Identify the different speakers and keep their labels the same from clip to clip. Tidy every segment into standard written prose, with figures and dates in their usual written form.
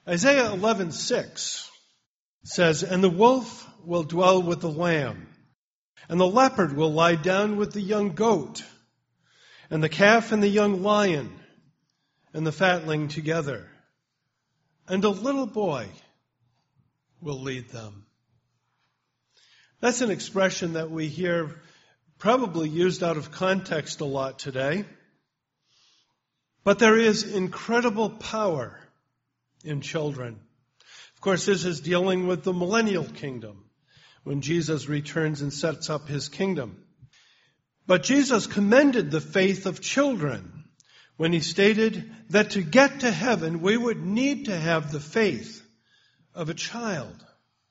Speaker 1: Isaiah 11:6 says, "And the wolf will dwell with the lamb, and the leopard will lie down with the young goat, and the calf and the young lion, and the fatling together, and a little boy will lead them." That's an expression that we hear probably used out of context a lot today. But there is incredible power in children. Of course, this is dealing with the millennial kingdom, when Jesus returns and sets up his kingdom. But Jesus commended the faith of children when he stated that to get to heaven, we would need to have the faith of a child.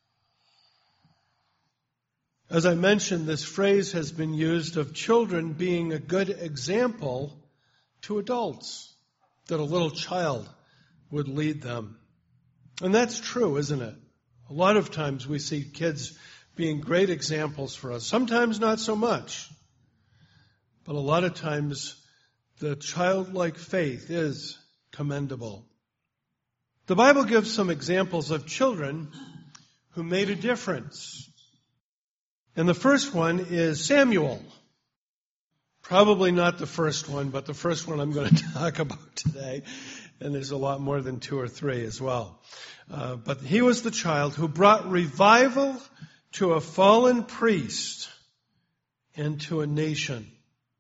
Speaker 1: As I mentioned, this phrase has been used of children being a good example to adults, that a little child would lead them. And that's true, isn't it? A lot of times we see kids being great examples for us. Sometimes not so much. But a lot of times the childlike faith is commendable. The Bible gives some examples of children who made a difference. And the first one is Samuel. Probably not the first one, but the first one I'm going to talk about today. And there's a lot more than 2 or 3 as well. But he was the child who brought revival to a fallen priest and to a nation.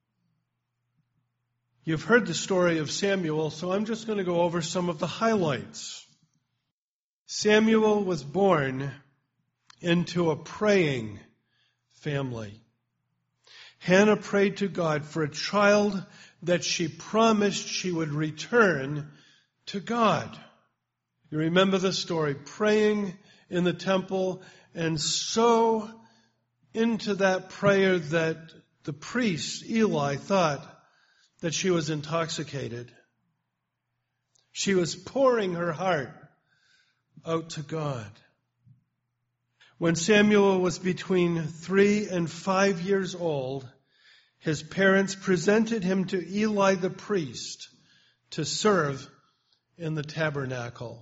Speaker 1: You've heard the story of Samuel, so I'm just going to go over some of the highlights. Samuel was born into a praying family. Hannah prayed to God for a child that she promised she would return to God. You remember the story, praying in the temple and so into that prayer that the priest, Eli, thought that she was intoxicated. She was pouring her heart out to God. When Samuel was between 3 and 5 years old, his parents presented him to Eli the priest to serve in the tabernacle.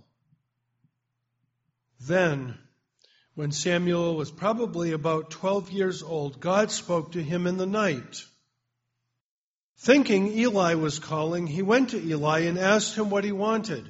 Speaker 1: Then, when Samuel was probably about 12 years old, God spoke to him in the night. Thinking Eli was calling, he went to Eli and asked him what he wanted.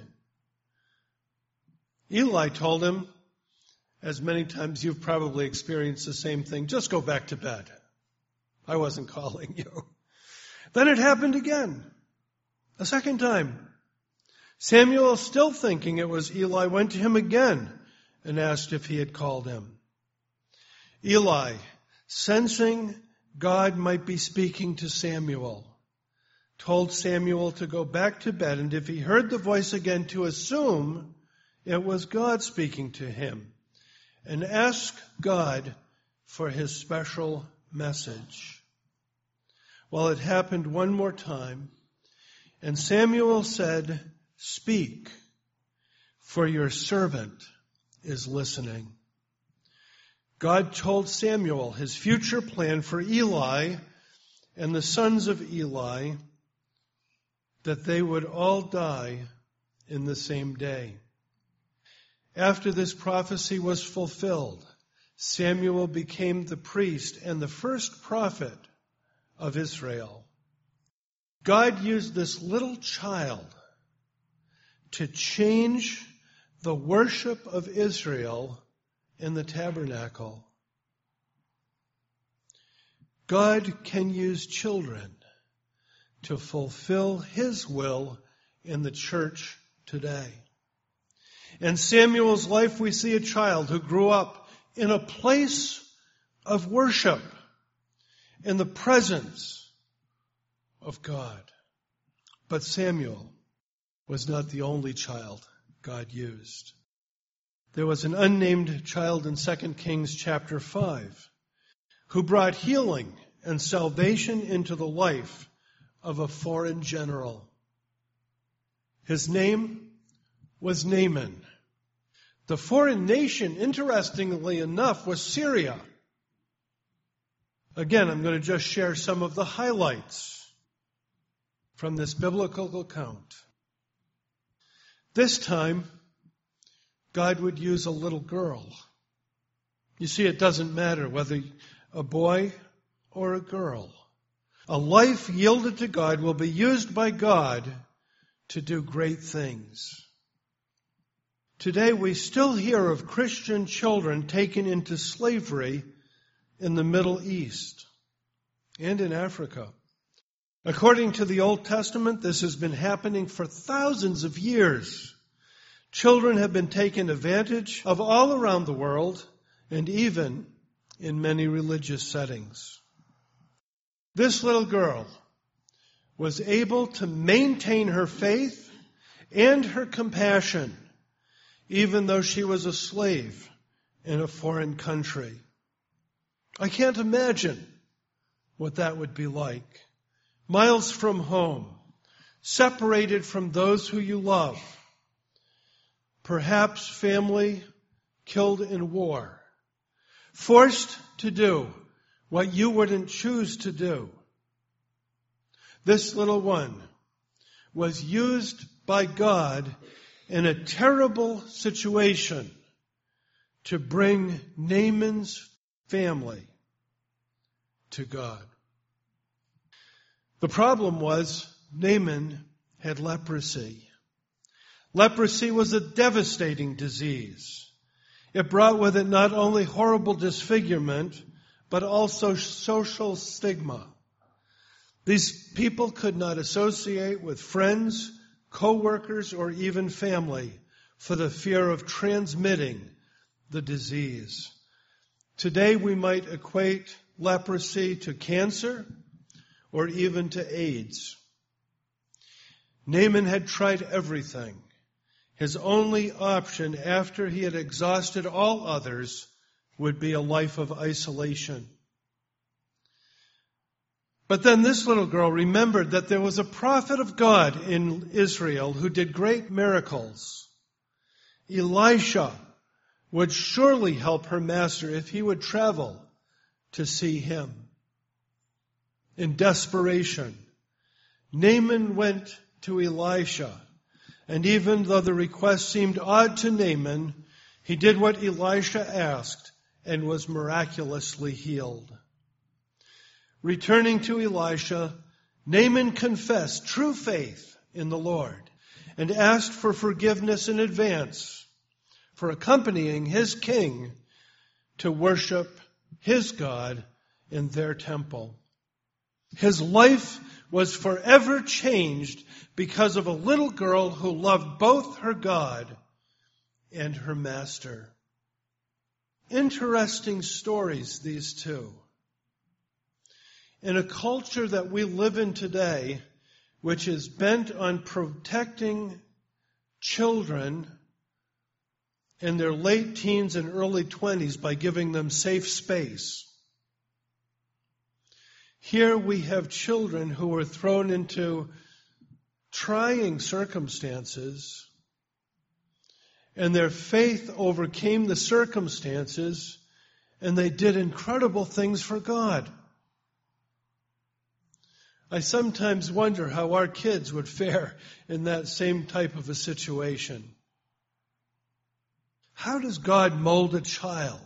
Speaker 1: Eli told him, as many times you've probably experienced the same thing, just go back to bed. I wasn't calling you. Then it happened again, a second time. Samuel, still thinking it was Eli, went to him again and asked if he had called him. Eli, sensing God might be speaking to Samuel, told Samuel to go back to bed, and if he heard the voice again, to assume it was God speaking to him, and ask God for his special message. Well, it happened one more time, and Samuel said, "Speak, for your servant is listening." God told Samuel his future plan for Eli and the sons of Eli, that they would all die in the same day. After this prophecy was fulfilled, Samuel became the priest and the first prophet of Israel. God used this little child to change the worship of Israel in the tabernacle. God can use children to fulfill his will in the church today. In Samuel's life, we see a child who grew up in a place of worship, in the presence of God. But Samuel was not the only child God used. There was an unnamed child in 2 Kings chapter 5 who brought healing and salvation into the life of a foreign general. His name was Naaman. The foreign nation, interestingly enough, was Syria. Again, I'm going to just share some of the highlights from this biblical account. This time, God would use a little girl. You see, it doesn't matter whether a boy or a girl. A life yielded to God will be used by God to do great things. Today we still hear of Christian children taken into slavery in the Middle East and in Africa. According to the Old Testament, this has been happening for thousands of years. Children have been taken advantage of all around the world and even in many religious settings. This little girl was able to maintain her faith and her compassion, even though she was a slave in a foreign country. I can't imagine what that would be like. Miles from home, separated from those who you love, perhaps family killed in war, forced to do what you wouldn't choose to do. This little one was used by God in a terrible situation to bring Naaman's family to God. The problem was Naaman had leprosy. Leprosy was a devastating disease. It brought with it not only horrible disfigurement, but also social stigma. These people could not associate with friends, co-workers, or even family for the fear of transmitting the disease. Today we might equate leprosy to cancer or even to AIDS. Naaman had tried everything. His only option after he had exhausted all others would be a life of isolation. But then this little girl remembered that there was a prophet of God in Israel who did great miracles. Elisha would surely help her master if he would travel to see him. In desperation, Naaman went to Elisha, and even though the request seemed odd to Naaman, he did what Elisha asked and was miraculously healed. Returning to Elisha, Naaman confessed true faith in the Lord and asked for forgiveness in advance for accompanying his king to worship his God in their temple. His life was forever changed because of a little girl who loved both her God and her master. Interesting stories, these two. In a culture that we live in today, which is bent on protecting children in their late teens and early 20s by giving them safe space, here we have children who were thrown into trying circumstances, and their faith overcame the circumstances, and they did incredible things for God. I sometimes wonder how our kids would fare in that same type of a situation. How does God mold a child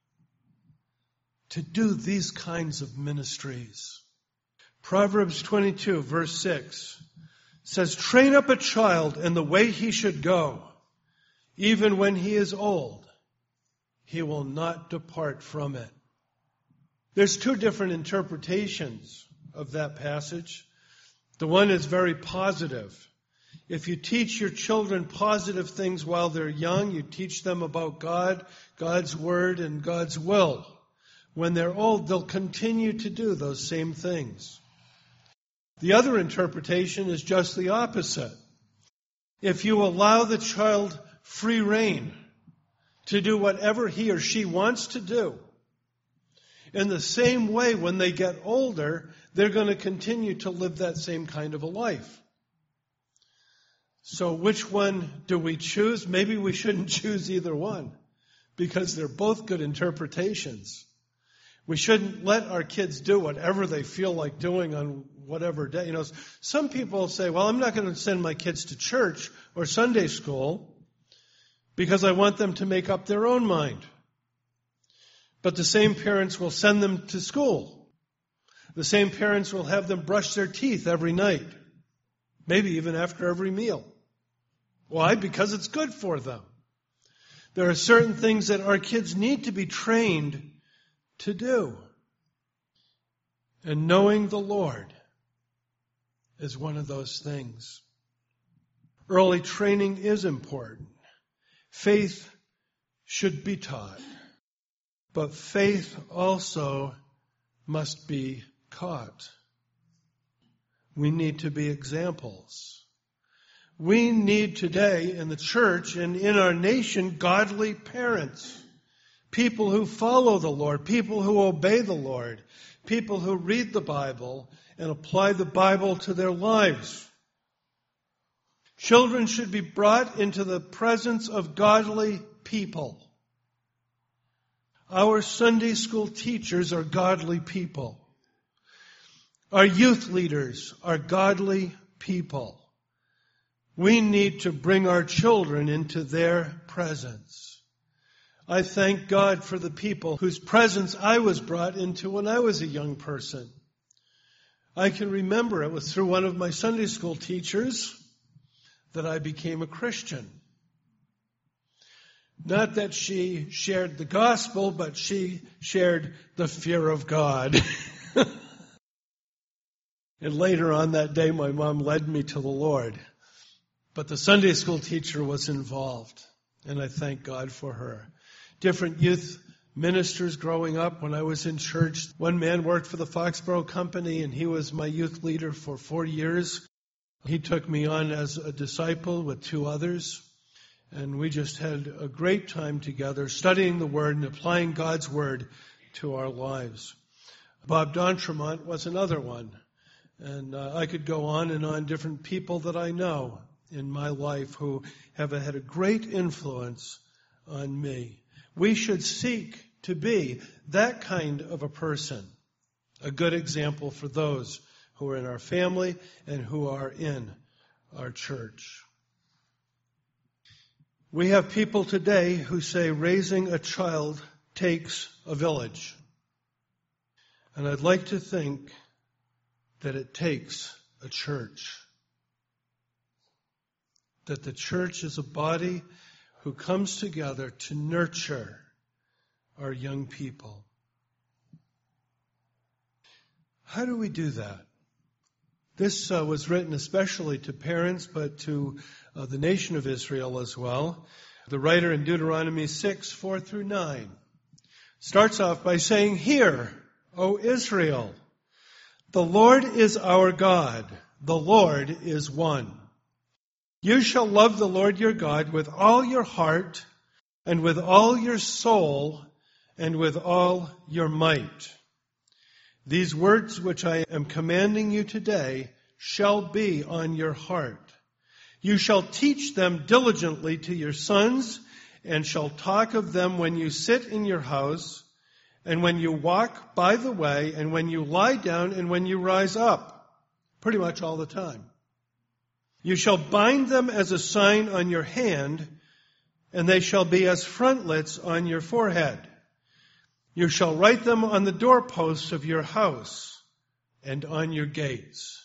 Speaker 1: to do these kinds of ministries? Proverbs 22, verse 6 says, "Train up a child in the way he should go. Even when he is old, he will not depart from it." There's two different interpretations of that passage. The one is very positive. If you teach your children positive things while they're young, you teach them about God, God's Word, and God's will. When they're old, they'll continue to do those same things. The other interpretation is just the opposite. If you allow the child free rein to do whatever he or she wants to do, in the same way, when they get older, they're going to continue to live that same kind of a life. So which one do we choose? Maybe we shouldn't choose either one, because they're both good interpretations. We shouldn't let our kids do whatever they feel like doing on whatever day. Some people say, well, I'm not going to send my kids to church or Sunday school because I want them to make up their own mind. But the same parents will send them to school. The same parents will have them brush their teeth every night, maybe even after every meal. Why? Because it's good for them. There are certain things that our kids need to be trained to do. And knowing the Lord is one of those things. Early training is important. Faith should be taught. But faith also must be caught. We need to be examples. We need today in the church and in our nation godly parents. People who follow the Lord, people who obey the Lord, people who read the Bible and apply the Bible to their lives. Children should be brought into the presence of godly people. Our Sunday school teachers are godly people. Our youth leaders are godly people. We need to bring our children into their presence. I thank God for the people whose presence I was brought into when I was a young person. I can remember it was through one of my Sunday school teachers that I became a Christian. Not that she shared the gospel, but she shared the fear of God. And later on that day, my mom led me to the Lord. But the Sunday school teacher was involved, and I thank God for her. Different youth ministers growing up when I was in church. One man worked for the Foxborough Company, and he was my youth leader for 4 years. He took me on as a disciple with 2 others, and we just had a great time together studying the Word and applying God's Word to our lives. Bob D'Entremont was another one, and I could go on and on, different people that I know in my life who have had a great influence on me. We should seek to be that kind of a person, a good example for those who are in our family and who are in our church. We have people today who say raising a child takes a village. And I'd like to think that it takes a church. That the church is a body who comes together to nurture our young people. How do we do that? This was written especially to parents, but to the nation of Israel as well. The writer in Deuteronomy 6, 4 through 9 starts off by saying, "Hear, O Israel, the Lord is our God, the Lord is one. You shall love the Lord your God with all your heart and with all your soul and with all your might. These words which I am commanding you today shall be on your heart. You shall teach them diligently to your sons and shall talk of them when you sit in your house and when you walk by the way and when you lie down and when you rise up." Pretty much all the time. "You shall bind them as a sign on your hand, and they shall be as frontlets on your forehead. You shall write them on the doorposts of your house and on your gates."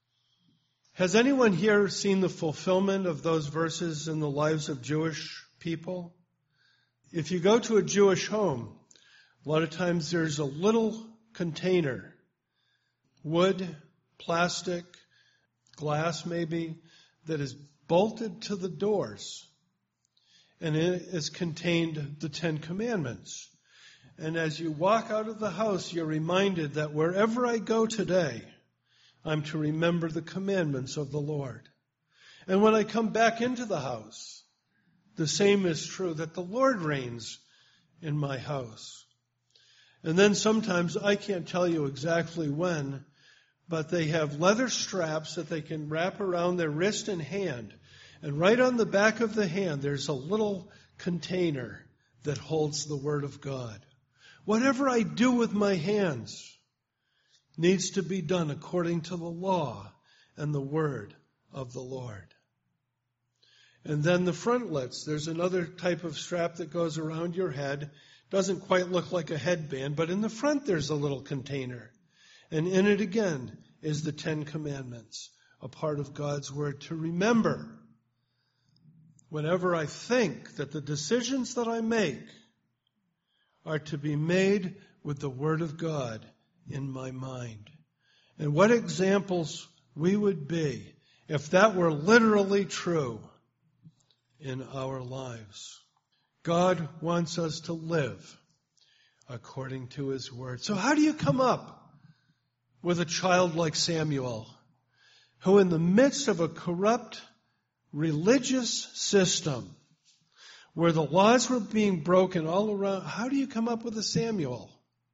Speaker 1: Has anyone here seen the fulfillment of those verses in the lives of Jewish people? If you go to a Jewish home, a lot of times there's a little container, wood, plastic, glass maybe, that is bolted to the doors. And in it is contained the 10 Commandments. And as you walk out of the house, you're reminded that wherever I go today, I'm to remember the commandments of the Lord. And when I come back into the house, the same is true, that the Lord reigns in my house. And then sometimes, I can't tell you exactly when, but they have leather straps that they can wrap around their wrist and hand. And right on the back of the hand, there's a little container that holds the Word of God. Whatever I do with my hands needs to be done according to the law and the Word of the Lord. And then the frontlets. There's another type of strap that goes around your head. Doesn't quite look like a headband, but in the front there's a little container. And in it again is the 10 Commandments, a part of God's Word to remember. Whenever I think that the decisions that I make are to be made with the Word of God in my mind. And what examples we would be if that were literally true in our lives. God wants us to live according to His Word. So how do you come up with a child like Samuel, who in the midst of a corrupt religious system where the laws were being broken all around, how do you come up with a Samuel?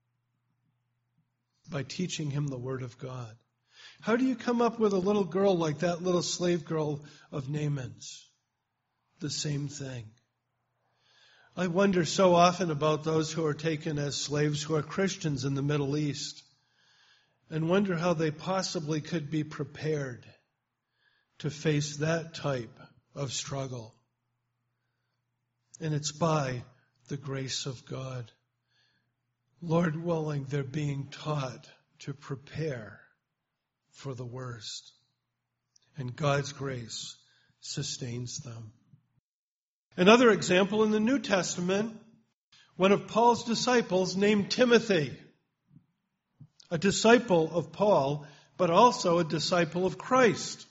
Speaker 1: By teaching him the Word of God. How do you come up with a little girl like that little slave girl of Naaman's? The same thing. I wonder so often about those who are taken as slaves who are Christians in the Middle East, and wonder how they possibly could be prepared to face that type of struggle. And it's by the grace of God. Lord willing, they're being taught to prepare for the worst. And God's grace sustains them. Another example in the New Testament, one of Paul's disciples named Timothy. A disciple of Paul, but also a disciple of Christ.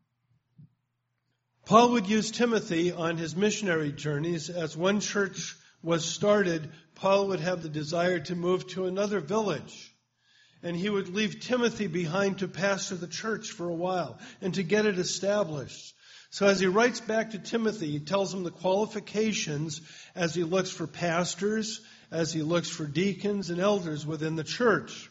Speaker 1: Paul would use Timothy on his missionary journeys. As one church was started, Paul would have the desire to move to another village. And he would leave Timothy behind to pastor the church for a while and to get it established. So as he writes back to Timothy, he tells him the qualifications as he looks for pastors, as he looks for deacons and elders within the church.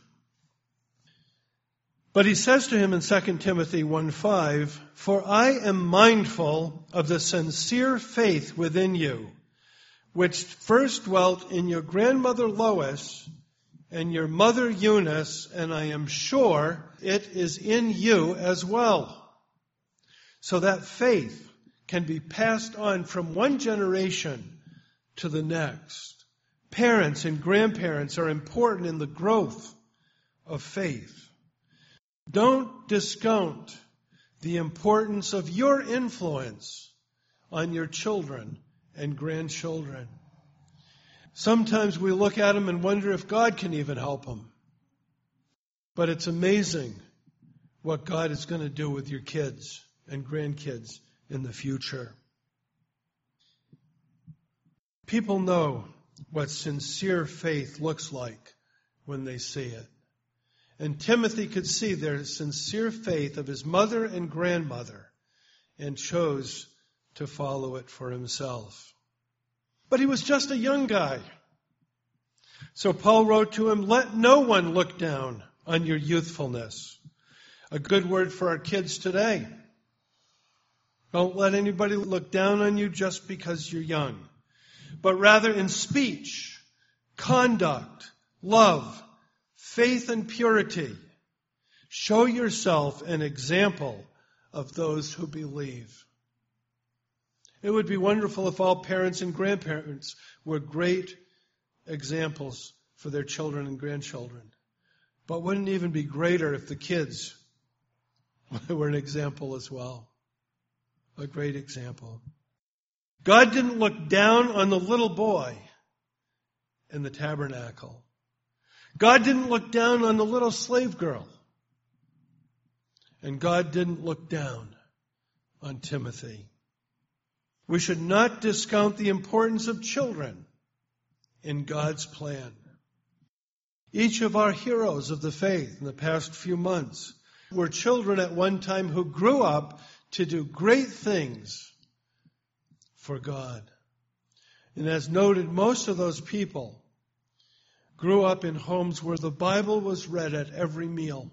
Speaker 1: But he says to him in 2 Timothy 1:5, "For I am mindful of the sincere faith within you, which first dwelt in your grandmother Lois and your mother Eunice, and I am sure it is in you as well." So that faith can be passed on from one generation to the next. Parents and grandparents are important in the growth of faith. Don't discount the importance of your influence on your children and grandchildren. Sometimes we look at them and wonder if God can even help them. But it's amazing what God is going to do with your kids and grandkids in the future. People know what sincere faith looks like when they see it. And Timothy could see their sincere faith of his mother and grandmother and chose to follow it for himself. But he was just a young guy. So Paul wrote to him, "Let no one look down on your youthfulness." A good word for our kids today. Don't let anybody look down on you just because you're young, but rather in speech, conduct, love, faith, and purity. Show yourself an example of those who believe. It would be wonderful if all parents and grandparents were great examples for their children and grandchildren. But wouldn't it even be greater if the kids were an example as well? A great example. God didn't look down on the little boy in the tabernacle. God didn't look down on the little slave girl. And God didn't look down on Timothy. We should not discount the importance of children in God's plan. Each of our heroes of the faith in the past few months were children at one time who grew up to do great things for God. And as noted, most of those people grew up in homes where the Bible was read at every meal.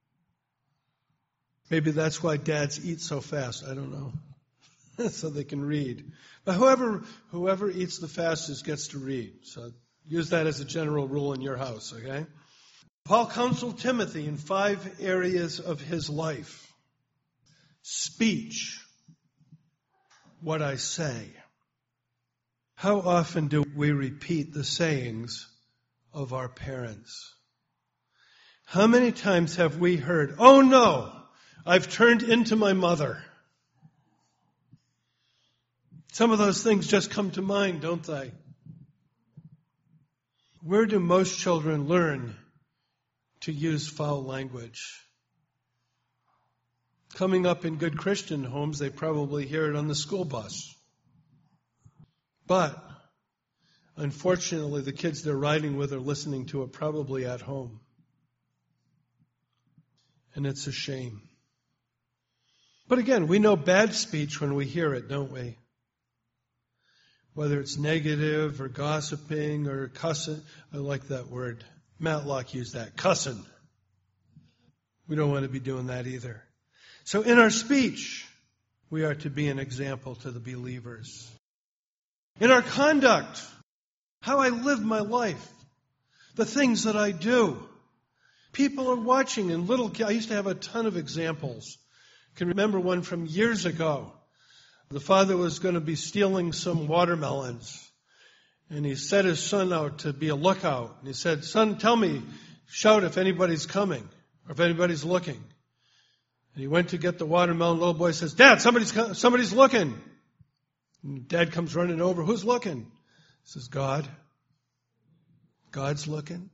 Speaker 1: Maybe that's why dads eat so fast. I don't know. So they can read. But whoever eats the fastest gets to read. So use that as a general rule in your house, okay? Paul counseled Timothy in 5 areas of his life. Speech. what I say. How often do we repeat the sayings of our parents? How many times have we heard, "Oh no, I've turned into my mother"? Some of those things just come to mind, don't they? Where do most children learn to use foul language? Coming up in good Christian homes, they probably hear it on the school bus. But, unfortunately, the kids they're riding with are listening to it probably at home. And it's a shame. But again, we know bad speech when we hear it, don't we? Whether it's negative or gossiping or cussing. I like that word. Matlock used that. Cussing. We don't want to be doing that either. So in our speech, we are to be an example to the believers. In our conduct, how I live my life, the things that I do. People are watching, and I used to have a ton of examples. I can remember one from years ago. The father was going to be stealing some watermelons, and he set his son out to be a lookout. And he said, "Son, tell me, shout if anybody's coming, or if anybody's looking." And he went to get the watermelon. The little boy says, "Dad, somebody's looking." And Dad comes running over. "Who's looking?" He says, "God. God's looking."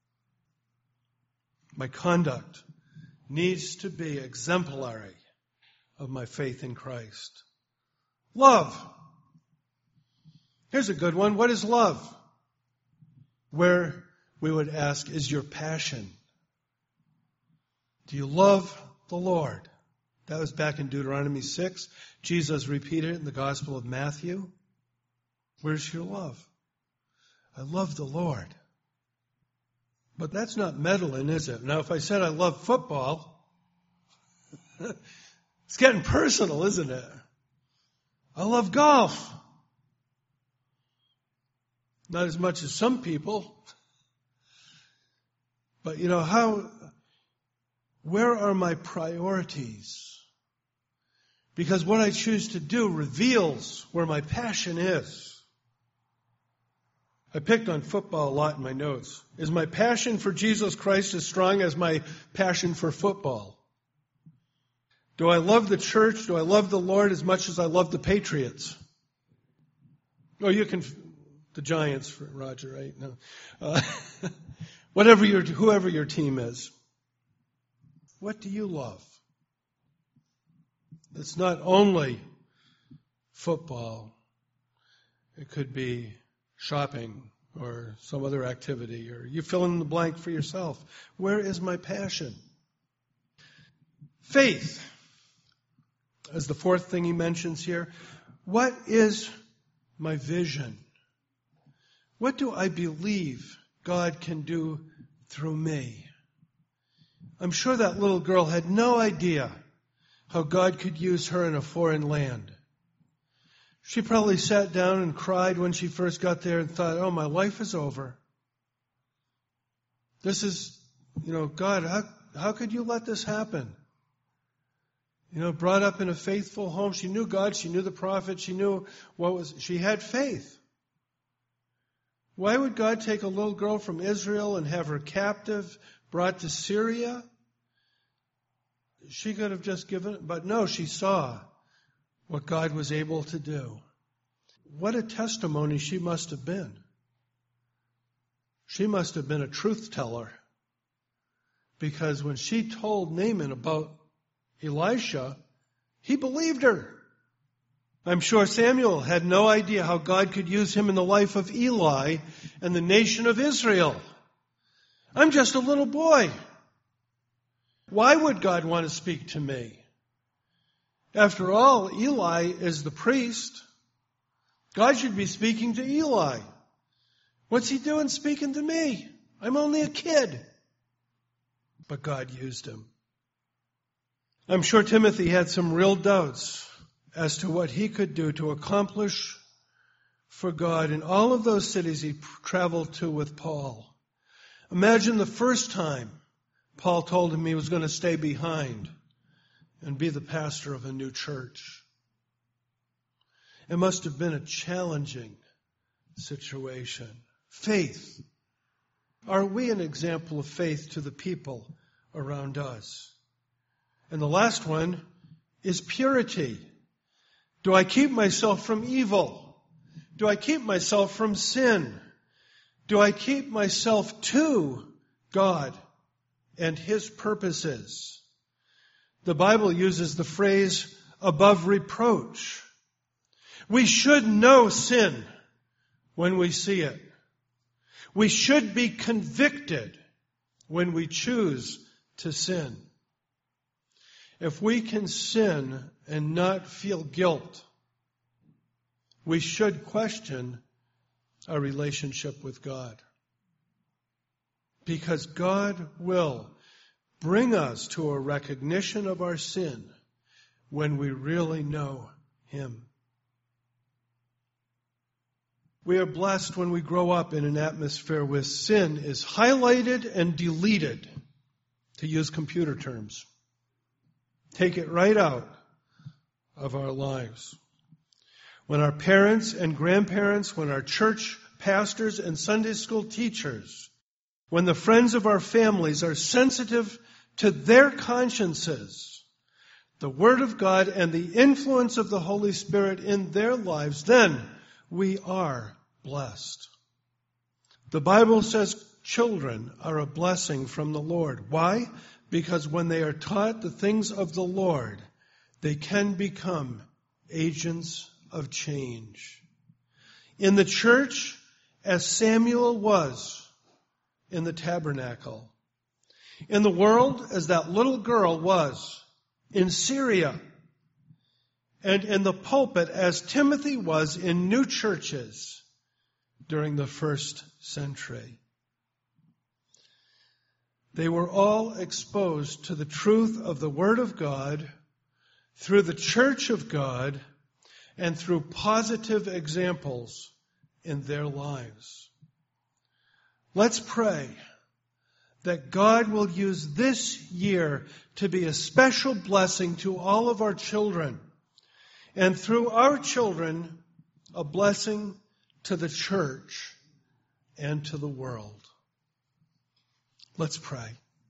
Speaker 1: My conduct needs to be exemplary of my faith in Christ. Love. Here's a good one. What is love? Where we would ask, is your passion? Do you love the Lord? That was back in Deuteronomy 6. Jesus repeated it in the Gospel of Matthew. Where's your love? I love the Lord. But that's not meddling, is it? Now, if I said I love football, it's getting personal, isn't it? I love golf. Not as much as some people. But where are my priorities? Because what I choose to do reveals where my passion is. I picked on football a lot in my notes. Is my passion for Jesus Christ as strong as my passion for football? Do I love the church? Do I love the Lord as much as I love the Patriots? Oh, the Giants, for Roger, right? No. Whoever your team is. What do you love? It's not only football. It could be shopping or some other activity, or you fill in the blank for yourself. Where is my passion? Faith, as the fourth thing he mentions here. What is my vision? What do I believe God can do through me? I'm sure that little girl had no idea how God could use her in a foreign land. She probably sat down and cried when she first got there and thought, "Oh, my life is over. This is, God, how could you let this happen?" Brought up in a faithful home. She knew God. She knew the prophet. She knew she had faith. Why would God take a little girl from Israel and have her captive, brought to Syria? She could have just given it, but no, she saw what God was able to do. What a testimony she must have been. She must have been a truth teller. Because when she told Naaman about Elisha, he believed her. I'm sure Samuel had no idea how God could use him in the life of Eli and the nation of Israel. I'm just a little boy. Why would God want to speak to me? After all, Eli is the priest. God should be speaking to Eli. What's he doing speaking to me? I'm only a kid. But God used him. I'm sure Timothy had some real doubts as to what he could do to accomplish for God in all of those cities he traveled to with Paul. Imagine the first time Paul told him he was going to stay behind and be the pastor of a new church. It must have been a challenging situation. Faith. Are we an example of faith to the people around us? And the last one is purity. Do I keep myself from evil? Do I keep myself from sin? Do I keep myself to God and His purposes? The Bible uses the phrase above reproach. We should know sin when we see it. We should be convicted when we choose to sin. If we can sin and not feel guilt, we should question our relationship with God. Because God will bring us to a recognition of our sin when we really know Him. We are blessed when we grow up in an atmosphere where sin is highlighted and deleted, to use computer terms. Take it right out of our lives. When our parents and grandparents, when our church pastors and Sunday school teachers, when the friends of our families are sensitive to their consciences, the Word of God and the influence of the Holy Spirit in their lives, then we are blessed. The Bible says children are a blessing from the Lord. Why? Because when they are taught the things of the Lord, they can become agents of change. In the church, as Samuel was in the tabernacle. In the world, as that little girl was in Syria. And in the pulpit, as Timothy was in new churches during the first century. They were all exposed to the truth of the Word of God through the church of God and through positive examples in their lives. Let's pray that God will use this year to be a special blessing to all of our children, and through our children, a blessing to the church and to the world. Let's pray.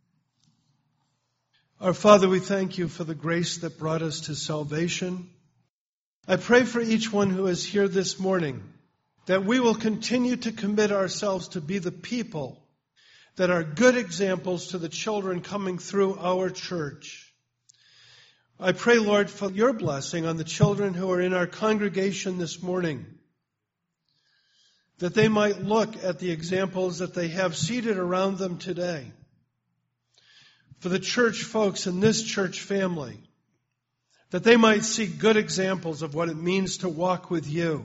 Speaker 1: Our Father, we thank you for the grace that brought us to salvation. I pray for each one who is here this morning that we will continue to commit ourselves to be the people that are good examples to the children coming through our church. I pray, Lord, for your blessing on the children who are in our congregation this morning, that they might look at the examples that they have seated around them today. For the church folks in this church family, that they might see good examples of what it means to walk with you.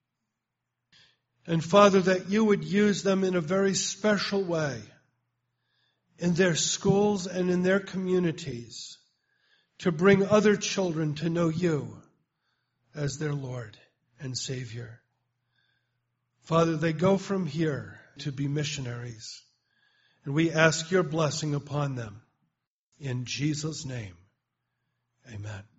Speaker 1: And Father, that you would use them in a very special way in their schools and in their communities to bring other children to know you as their Lord and Savior. Father, they go from here to be missionaries, and we ask your blessing upon them. In Jesus' name, amen.